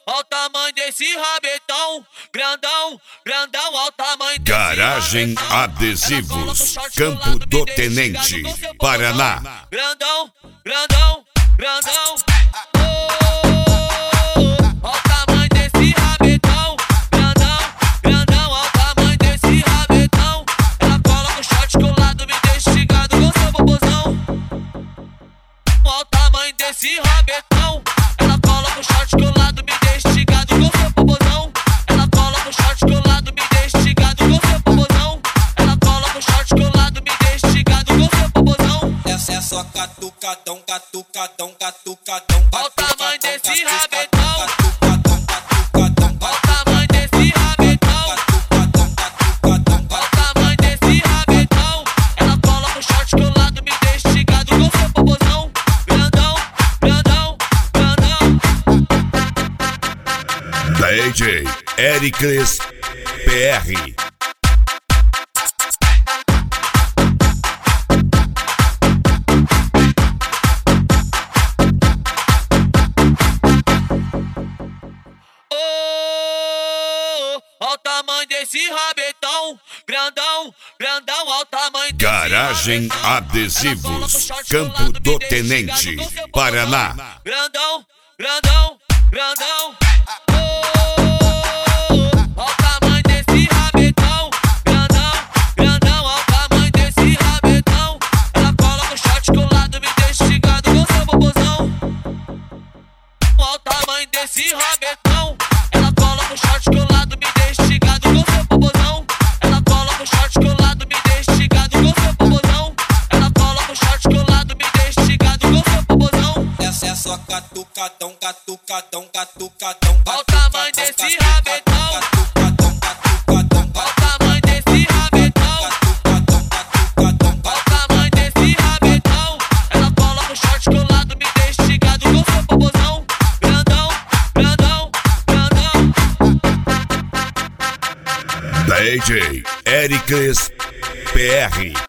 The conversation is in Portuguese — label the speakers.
Speaker 1: Ó o tamanho desse rabetão, grandão, grandão, ó o tamanho desse
Speaker 2: Garagem
Speaker 1: rabetão.
Speaker 2: Adesivos, Campo do Tenente, Paraná.
Speaker 1: Grandão, grandão, grandão. Ó o tamanho desse rabetão, grandão, grandão, ó o tamanho desse rabetão. Ela cola com short colado, me deixa instigado com seu bobozão. Ó o tamanho desse rabetão. Ela cola com short colado, me deixa instigado com seu bobozão. Ela cola com short colado, me deixa instigado com seu bobozão. Ela cola com short colado, me deixa instigado com seu bobozão.
Speaker 3: Essa é só catucadão, catucadão, catucadão.
Speaker 1: Ó o tamanho desse rabetão. Ó o tamanho desse rabetão. Ó o tamanho desse rabetão. Ela cola com short colado, me deixa instigado com seu bobozão. Grandão, grandão, grandão.
Speaker 2: DJ Ericles PR.
Speaker 1: Ó o tamanho desse rabetão, grandão, grandão, ó o tamanho desse
Speaker 2: Garagem
Speaker 1: rabetão.
Speaker 2: Adesivos, Campo do Tenente, Paraná.
Speaker 1: Grandão, grandão, grandão. Ó o tamanho desse rabetão, grandão, grandão, ó o tamanho desse rabetão. Ela cola com short colado, me deixa instigado com seu bobozão. Ó o tamanho desse rabetão. Ela cola com short colado, me deixa instigado com seu bobozão. Ela cola com short colado, me deixa instigado com seu bobozão. Ela cola com short colado, me deixa instigado com seu bobozão.
Speaker 3: Essa é só catucadão, catucadão, catucadão.
Speaker 1: Ó o tamanho desse rabetão. Ó o tamanho desse rabetão. Ó o tamanho desse rabetão. Ela cola com short colado, me deixa instigado com seu bobozão. Grandão, grandão, grandão.
Speaker 2: DJ Ericles PR.